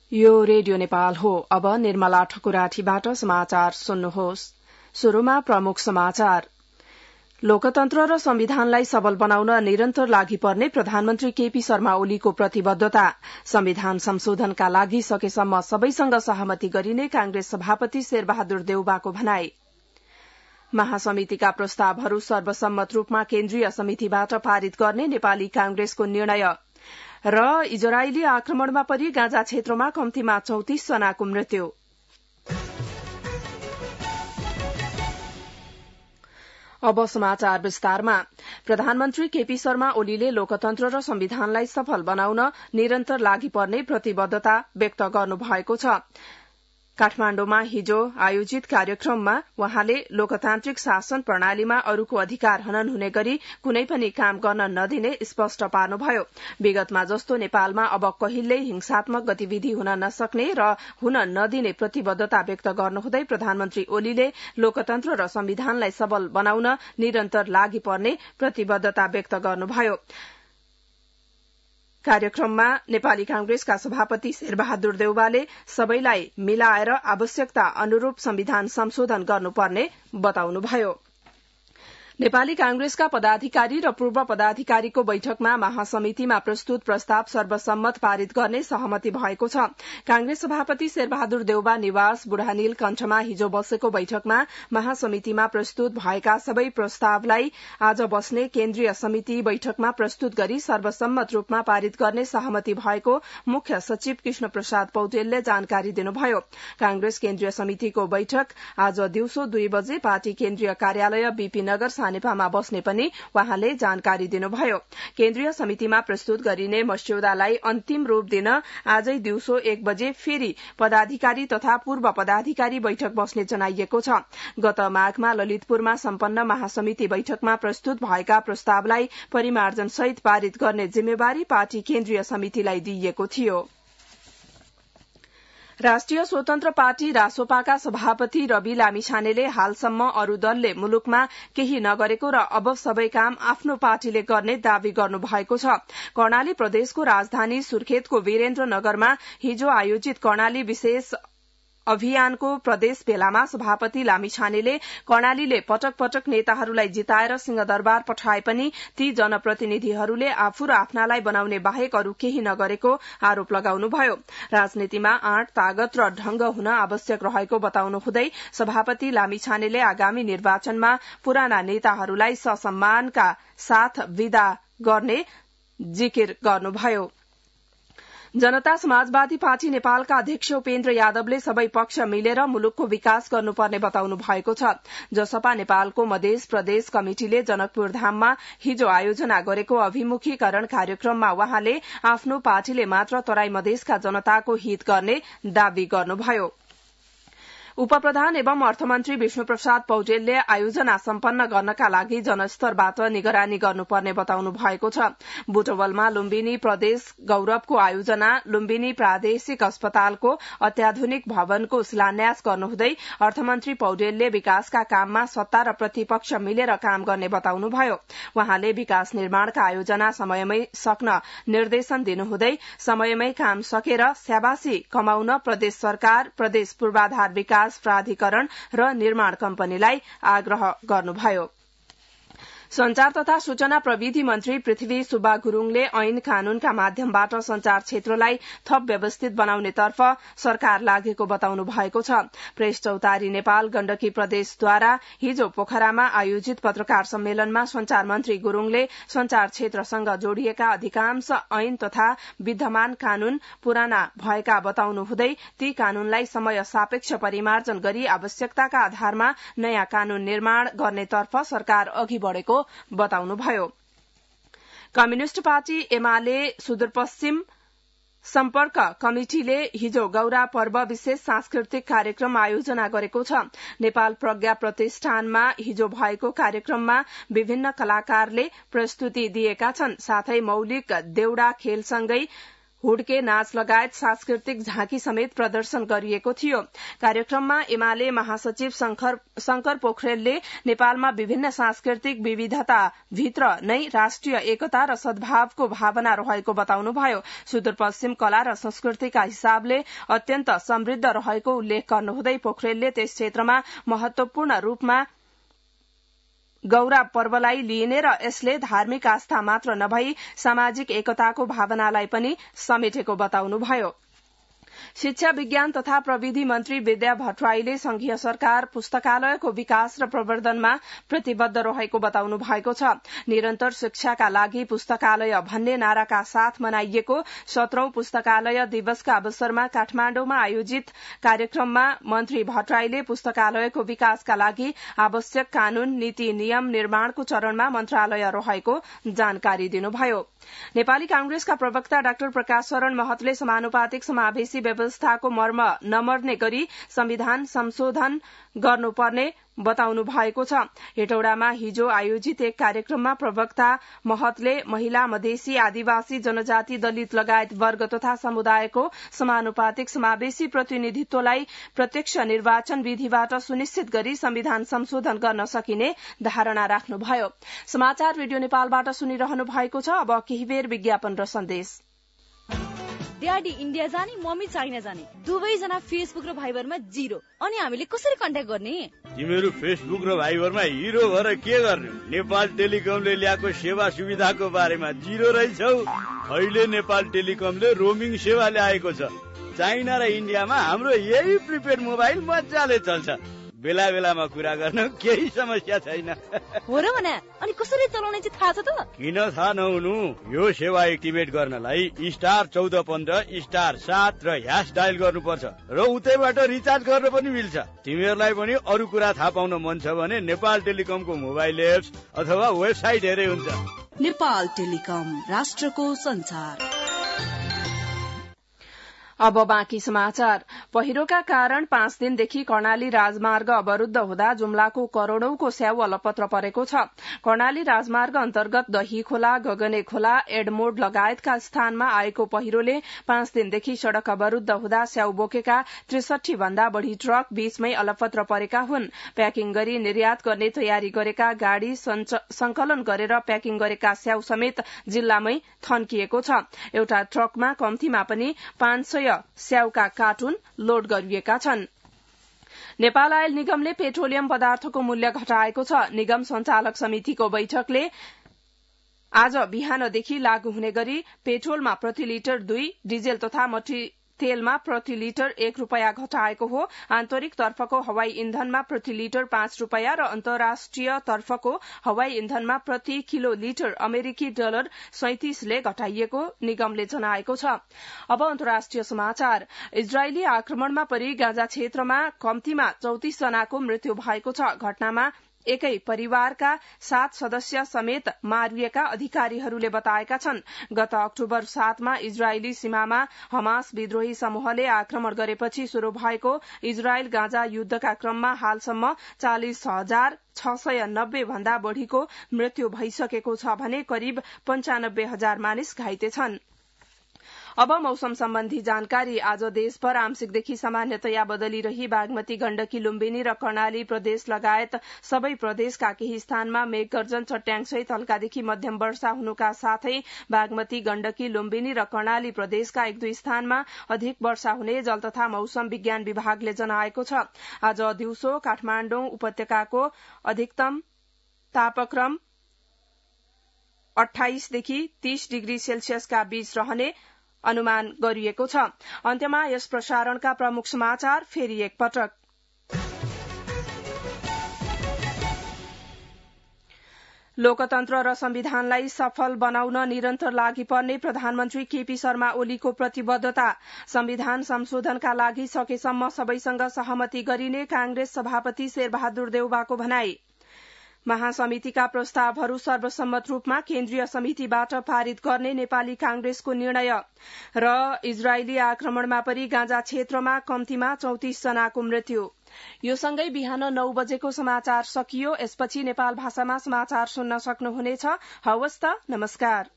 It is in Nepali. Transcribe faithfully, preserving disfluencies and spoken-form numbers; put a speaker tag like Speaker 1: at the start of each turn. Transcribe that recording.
Speaker 1: यो रेडियो नेपाल हो। अब निर्मला ठकुराठीबाट समाचार सुन्नुहोस्। शुरूमा प्रमुख समाचार। लोकतन्त्र र संविधानलाई सबल बनाउन निरन्तर लागि पर्ने प्रधानमन्त्री केपी शर्मा ओलीको प्रतिबद्धता। संविधान संशोधनका लागि सकेसम्म सबैसँग सहमति गरिने कांग्रेस सभापति शेरबहादुर देउबाको भनाई। महासमितिका प्रस्तावहरू सर्वसम्मत रूपमा केन्द्रीय समितिबाट पारित गर्ने नेपाली कांग्रेसको निर्णय र इजरायली आक्रमणमा परि गाजा क्षेत्रमा कम्तीमा चौतिस जनाको मृत्यु। अब समाचार विस्तारमा। प्रधानमन्त्री केपी शर्मा ओलीले लोकतन्त्र र संविधानलाई सफल बनाउन निरन्तर लागि पर्ने प्रतिबद्धता व्यक्त गर्नुभएको छ। काठमाण्डुमा हिजो आयोजित कार्यक्रममा वहाँले लोकतान्त्रिक शासन प्रणालीमा अरूको अधिकार हनन हुने गरी कुनै पनि काम गर्न नदिने स्पष्ट पार्नुभयो। विगतमा जस्तो नेपालमा अब कहिल्यै हिंसात्मक गतिविधि हुन नसक्ने र हुन नदिने प्रतिबद्धता व्यक्त गर्नुहुँदै प्रधानमन्त्री ओलीले लोकतन्त्र र संविधानलाई सबल बनाउन निरन्तर लागि पर्ने प्रतिबद्धता व्यक्त गर्नुभयो। कार्यक्रममा नेपाली कांग्रेसका सभापति शेरबहादुर देउबाले सबैलाई मिलाएर आवश्यकता अनुरूप संविधान संशोधन गर्नुपर्ने बताउनुभयो। नेपाली कांग्रेसका पदाधिकारी र पूर्व पदाधिकारीको बैठकमा महासमितिमा प्रस्तुत प्रस्ताव सर्वसम्मत पारित गर्ने सहमति भएको छ। कांग्रेस सभापति शेरबहादुर देउबा निवास बुढानील कण्ठमा हिजो बसेको बैठकमा महासमितिमा प्रस्तुत भएका सबै प्रस्तावलाई आज बस्ने केन्द्रीय समिति बैठकमा प्रस्तुत गरी सर्वसम्मत रूपमा पारित गर्ने सहमति भएको मुख्य सचिव कृष्ण प्रसाद पौडेलले जानकारी दिनुभयो। कांग्रेस केन्द्रीय समितिको बैठक आज दिउँसो दुई बजे पार्टी केन्द्रीय कार्यालय बीपी नगर नेपामा बस्ने पनि वहाँले जानकारी दिनुभयो। केन्द्रीय समितिमा प्रस्तुत गरिने मस्यौदालाई अन्तिम रूप दिन आजै दिउँसो एक बजे फेरि पदाधिकारी तथा पूर्व पदाधिकारी बैठक बस्ने जनाइएको छ। गत माघमा ललितपुरमा सम्पन्न महासमिति बैठकमा प्रस्तुत भएका प्रस्तावलाई परिमार्जन सहित पारित गर्ने जिम्मेवारी पार्टी केन्द्रीय समितिलाई दिइएको थियो। राष्ट्रिय स्वतन्त्र पार्टी रासोपाका सभापति रवि लामिछानेले हालसम्म अरू दलले मुलुकमा केही नगरेको र अब सबै काम आफ्नो पार्टीले गर्ने दावी गर्नुभएको छ। कर्णाली प्रदेशको राजधानी सुर्खेतको वीरेन्द्रनगरमा हिजो आयोजित कर्णाली विशेष अभियानको प्रदेश भेलामा सभापति लामिछानेले कर्णालीले पटक पटक नेताहरूलाई जिताएर सिंहदरबार पठाए पनि ती जनप्रतिनिधिहरूले आफू र आफ्नालाई बनाउने बाहेक अरू केही नगरेको आरोप लगाउनुभयो। राजनीतिमा आँट तागत र ढंग हुन आवश्यक रहेको बताउनु हुँदै सभापति लामिछानेले आगामी निर्वाचनमा पुराना नेताहरूलाई ससम्मानका साथ विदा गर्ने जिकिर गर्नुभयो। जनता समाजवादी पार्टी नेपालका अध्यक्ष उपेन्द्र यादवले सबै पक्ष मिलेर मुलुकको विकास गर्नुपर्ने बताउनु भएको छ। जसपा नेपालको मधेस प्रदेश कमिटिले जनकपुर धाममा हिजो आयोजना गरेको अभिमुखीकरण कार्यक्रममा वहाँले आफ्नो पार्टीले मात्र तराई मधेसका जनताको हित गर्ने दावी गर्नुभयो। उपप्रधान एवं अर्थमन्त्री विष्णु प्रसाद पौडेलले आयोजना सम्पन्न गर्नका लागि जनस्तरबाट निगरानी गर्नुपर्ने बताउनु भएको छ। बुटवलमा लुम्बिनी प्रदेश गौरवको आयोजना लुम्बिनी प्रादेशिक अस्पतालको अत्याधुनिक भवनको शिलान्यास गर्नुहुँदै अर्थमन्त्री पौडेलले विकासका काममा सत्ता र प्रतिपक्ष मिलेर काम गर्ने बताउनुभयो। वहाँले विकास निर्माणका आयोजना समयमै सक्न निर्देशन दिनुहुँदै समयमै काम सकेर स्याबासी कमाउन प्रदेश सरकार प्रदेश पूर्वाधार विकास प्राधिकरण र निर्माण कम्पनीलाई आग्रह गर्नुभयो। संचार तथा सूचना प्रविधि मन्त्री पृथ्वी सुब्बा गुरूङले ऐन कानूनका माध्यमबाट संचार क्षेत्रलाई थप व्यवस्थित बनाउनेतर्फ सरकार लागेको बताउनु भएको छ। प्रेस चौतारी नेपाल गण्डकी प्रदेशद्वारा हिजो पोखरामा आयोजित पत्रकार सम्मेलनमा संचार मन्त्री गुरूङले संचार क्षेत्रसँग जोडिएका अधिकांश ऐन तथा विद्यमान कानून पुराना भएका बताउनु हुँदै ती कानूनलाई समय सापेक्ष परिमार्जन गरी आवश्यकताका आधारमा नयाँ कानून निर्माण गर्नेतर्फ सरकार अघि बढ़ेको बताउनुभयो। कम्युनिष्ट पार्टी एमाले सुदूरपश्चिम सम्पर्क कमिटिले हिजो गौरा पर्व विशेष सांस्कृतिक कार्यक्रम आयोजना गरेको छ। नेपाल प्रज्ञा प्रतिष्ठानमा हिजो भएको कार्यक्रममा विभिन्न कलाकारले प्रस्तुति दिएका छन्। साथै मौलिक देउडा खेलसँगै हुड्के नाच लगायत सांस्कृतिक झाँकी समेत प्रदर्शन गरिएको थियो। कार्यक्रममा एमाले महासचिव शंकर पोखरेलले नेपालमा विभिन्न सांस्कृतिक विविधता भित्र नै राष्ट्रिय एकता र सद्भावको भावना रहेको बताउनुभयो। सुदूरपश्चिम कला र संस्कृतिका हिसाबले अत्यन्त समृद्ध रहेको उल्लेख गर्नुहुँदै पोखरेलले त्यस क्षेत्रमा महत्वपूर्ण रूपमा गौरा पर्वलाई लिइने र यसले धार्मिक आस्था मात्र नभई सामाजिक एकताको भावनालाई पनि समेटेको बताउनुभयो। शिक्षा विज्ञान तथा प्रविधि मन्त्री विद्या भट्टराईले संघीय सरकार पुस्तकालयको विकास र प्रवर्धनमा प्रतिबद्ध रहेको बताउनु भएको छ। निरन्तर शिक्षाका लागि पुस्तकालय भन्ने नाराका साथ मनाइएको सत्रौं पुस्तकालय दिवसका अवसरमा काठमाण्डुमा आयोजित कार्यक्रममा मन्त्री भट्टराईले पुस्तकालयको विकासका लागि आवश्यक कानून नीति नियम निर्माणको चरणमा मन्त्रालय रहेको जानकारी दिनुभयो। नेपाली कांग्रेसका प्रवक्ता डाक्टर प्रकाश शरण महतले समानुपातिक समावेशी व्यवस्थाको मर्म नमर्ने गरी संविधान संशोधन गर्नुपर्ने बताउनु भएको छ। हेटौडामा हिजो आयोजित एक कार्यक्रममा प्रवक्ता महतले महिला मधेसी आदिवासी जनजाति दलित लगायत वर्ग तथा समुदायको समानुपातिक समावेशी प्रतिनिधित्वलाई प्रत्यक्ष निर्वाचन विधिबाट सुनिश्चित गरी संविधान संशोधन गर्न सकिने धारणा राख्नुभयो। समाचार रेडियो नेपालबाट सुनिरहनु भएको छ। अब केही बेर विज्ञापन र सन्देश।
Speaker 2: ड्याडी इन्डिया जाने मम्मी चाइना जाने दुवैजना फेसबुक र भाइबरमा जिरो, अनि हामीले कसरी कन्ट्याक्ट गर्ने?
Speaker 3: तिमीहरू फेसबुक र भाइबरमा हिरो भएर के गर्ने? नेपाल टेलिकमले ल्याएको सेवा सुविधाको बारेमा जिरो रहेछौ। अहिले नेपाल टेलिकमले रोमिङ सेवा ल्याएको छ। चाइना र इन्डियामा हाम्रो यही प्रिपेड मोबाइल मजाले चल्छ। बेला बेलामा कुरा गर्न केही समस्या छैन।
Speaker 2: हो र भने अनि कसरी चलाउने चाहिँ थाहा छ त?
Speaker 3: किन थाहा नहुनु? यो सेवा एक्टिभेट गर्नलाई स्टार चौध पन्ध्र स्टार सात र ह्यास डायल गर्नुपर्छ र उतैबाट रिचार्ज गर्न पनि मिल्छ। तिमीहरूलाई पनि अरू कुरा थाहा पाउन मन छ भने नेपाल टेलिकमको मोबाइल एप्स अथवा वेबसाइट हेरे हुन्छ।
Speaker 4: नेपाल टेलिकम, राष्ट्रको संचार।
Speaker 1: अब बाँकी समाचार। पहिरोका कारण पाँच दिनदेखि कर्णाली राजमार्ग अवरूद्ध हुँदा जुम्लाको करोड़ौंको स्याउ अलपत्र परेको छ। कर्णाली राजमार्ग अन्तर्गत दही खोला, गगने खोला, एडमोड लगायतका स्थानमा आएको पहिरोले पाँच दिनदेखि सड़क अवरूद्ध हुँदा स्याउ बोकेका त्रिसठी भन्दा बढ़ी ट्रक बीचमै अलपत्र परेका हुन्। प्याकिङ गरी निर्यात गर्ने तयारी गरेका गाड़ी संकलन गरेर प्याकिङ गरेका स्याउ समेत जिल्लामै थन्किएको छ। एउटा ट्रकमा कम्तीमा पनि पाँच सय स्याउका कार्टुन लोड गरिएका छन्। नेपाल आयल निगमले पेट्रोलियम पदार्थको मूल्य घटाएको छ। निगम संचालक समितिको बैठकले आज बिहानदेखि लागू हुने गरी पेट्रोलमा प्रति लिटर दुई, डिजेल तथा मट्टी तेलमा प्रति लिटर एक रूपियाँ घटाएको हो। आन्तरिक तर्फको हवाई इन्धनमा प्रति लिटर पाँच रूपियाँ र अन्तर्राष्ट्रिय तर्फको हवाई इन्धनमा प्रति किलो लिटर अमेरिकी डलर सैंतिसले घटाइएको निगमले जनाएको छ। अब अन्तर्राष्ट्रिय समाचार। इजरायली आक्रमणमा परि गाजा क्षेत्रमा कम्तीमा चौतिस जनाको मृत्यु भएको छ। घटनामा एकै परिवारका सात सदस्य समेत मारिएका अधिकारीहरूले बताएका छन्। गत अक्टोबर सातमा इजरायली सीमामा हमास विद्रोही समूहले आक्रमण गरेपछि शुरू भएको इजरायल गाजा युद्धका क्रममा हालसम्म चालिस हजार छ सय नब्बे भन्दा बढ़ीको मृत्यु भइसकेको छ भने करिब पञ्चानब्बे हजार मानिस घाइते छन्। अब मौसम सम्बन्धी जानकारी। आज देशभर आंशिकदेखि सामान्यतया बदली रही बागमती, गण्डकी, लुम्बिनी र कर्णाली प्रदेश लगायत सबै प्रदेशका केही स्थानमा मेघगर्जन, चट्याङसहित हल्कादेखि मध्यम वर्षा हुनुका साथै बागमती, गण्डकी, लुम्बिनी र कर्णाली प्रदेशका एक दुई स्थानमा अधिक वर्षा हुने जल तथा मौसम विज्ञान विभागले जनाएको छ। आज दिउँसो काठमाण्डु उपत्यकाको अधिकतम तापक्रम अठाइसदेखि तीस डिग्री सेल्सियसका बीच रहने अनुमान गरिएको छ। अन्त्यमा यस प्रसारणका प्रमुख समाचार फेरि एकपटक। लोकतन्त्र र संविधानलाई सफल बनाउन निरन्तर लागि पर्ने प्रधानमन्त्री केपी शर्मा ओलीको प्रतिबद्धता। संविधान संशोधनका लागि सकेसम्म सबैसँग सहमति गरिने कांग्रेस सभापति शेरबहादुर देउवाको भनाई। महासमितिका प्रस्तावहरू सर्वसम्मत रूपमा केन्द्रीय समितिबाट पारित गर्ने नेपाली कांग्रेसको निर्णय र इजरायली आक्रमणमा परि गाँजा क्षेत्रमा कम्तीमा चौतिस जनाको मृत्यु। यो सँगै बिहान नौ बजेको समाचार सकियो। यसपछि नेपाल भाषामा समाचार सुन्न सक्नुहुनेछ। हवस् त, नमस्कार।